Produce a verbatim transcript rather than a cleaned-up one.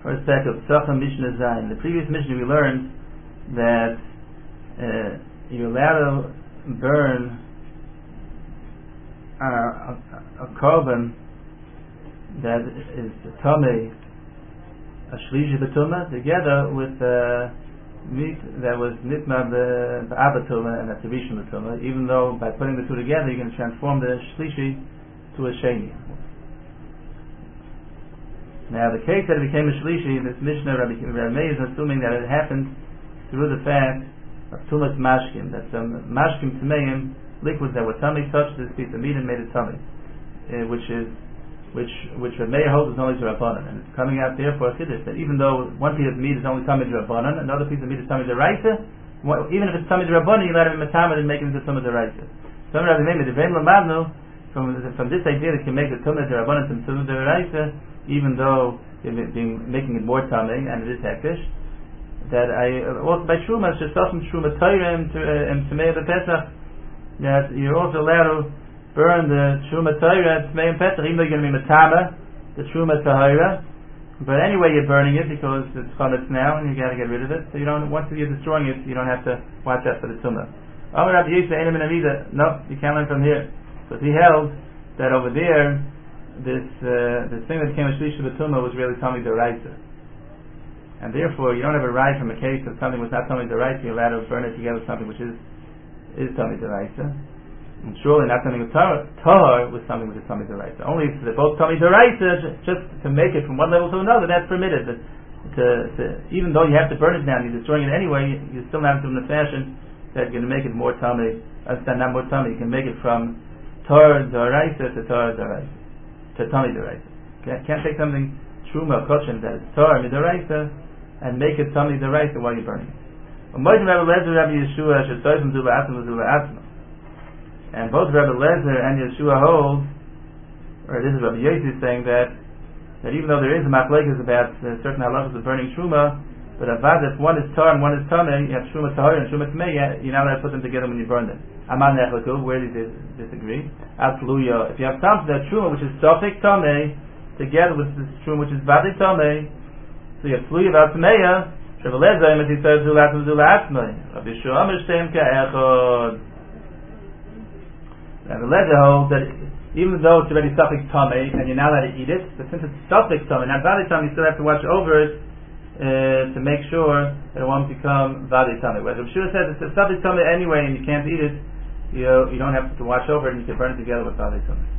First back of Tzacham Mishnah Zayin. In the previous Mishnah we learned that uh, you're allowed to burn uh, a, a carbon that is Tomei, a Shlishi B'Tumah, together with uh, meat that was Nitma B'Abatuma and a Rishon B'Tumah, even though by putting the two together you can transform the Shlishi to a Sheni. Now the case that it became a Shlishi, this Mishnah, Rabbi Meir is assuming that it happened through the fact of Tumas Mashkim, that some Mashkim Tmeim, liquids that were tummy, touched this piece of meat and made it tummy, uh, which is which which Rabbi Meir holds is only D'Rabbanan, and it's coming out there for a Chiddush that even though one piece of meat is only tummy D'Rabbanan, another piece of meat is tummy D'Oraisa, even if it's tummy D'Rabbanan, you let it be matamid and make it into tummy D'Oraisa. Some Rabbi Meir, the Vein Lamadnu, from from this idea that can make the tummy D'Rabbanan to tummy D'Oraisa, even though you're being, making it more tummy and it is hektish, that I also by Truma, it's just often Truma Torah and Tmei Pesach, that you're also allowed to burn the Truma Torah and Tmei Pesach, even though you're going to be Matama, the Truma Tahira. But anyway, you're burning it because it's chametz now and you got to get rid of it. So you don't, once you're destroying it, you don't have to watch out for the Tumah. Amar Rabbi Yisrael Einam and Avida, no, you can't learn from here. Because he held that over there, this uh, this thing that became a Shlishi B'Tumah was really Tomei D'Oraisa. And therefore, you don't have a right from a case of something was not Tomei D'Oraisa, you're allowed to burn it together with something which is is Tomei D'Oraisa. And surely not something with Tahor, Tahor with something which is Tomei D'Oraisa. Only if they're both Tomei D'Oraisa, just to make it from one level to another, that's permitted. But to, to, even though you have to burn it down, you're destroying it anyway, you're still not doing the fashion that you're going to make it more Tomei, understand, not more Tomei, you can make it from Tahor D'Oraisa to Tahor D'Oraisa. To Tomei D'Oraisa. Can't, can't take something Truma Koshin that is Torah D'Oraisa and make it Tomei D'Oraisa while you're burning it. And both Rabbi Lezer and Yeshua hold, or this is Rabbi Yossi saying that that even though there is a machlekes about uh, certain halachas of burning Truma, but avad if one is Torah and one is Tomei, you have Truma Tahor and Truma Tomei, you're not allowed to put them together when you burn them. Aman Nechleku, where do they disagree? Absoluya. If you have something that Truma which is Sofik Tomei together with this Truma which is Vadi Tomei, so you have Fluya about Tomeya, Rabbi Lezer and he says Zulatim Zulatmei. Rabbi Yeshua Mishtem Ka'echod. Rabbi Lezer holds that even though it's already Sofik Tomei and you're not allowed to eat it, but since it's Sofik Tomei, not Vadi Tomei, you still have to watch over it uh, to make sure that it won't become Vadi Tomei. Whereas Rabbi Yeshua says it's Sofik Tomei anyway and you can't eat it, you know, you don't have to watch over it and you can burn it together with Vadi Tomei.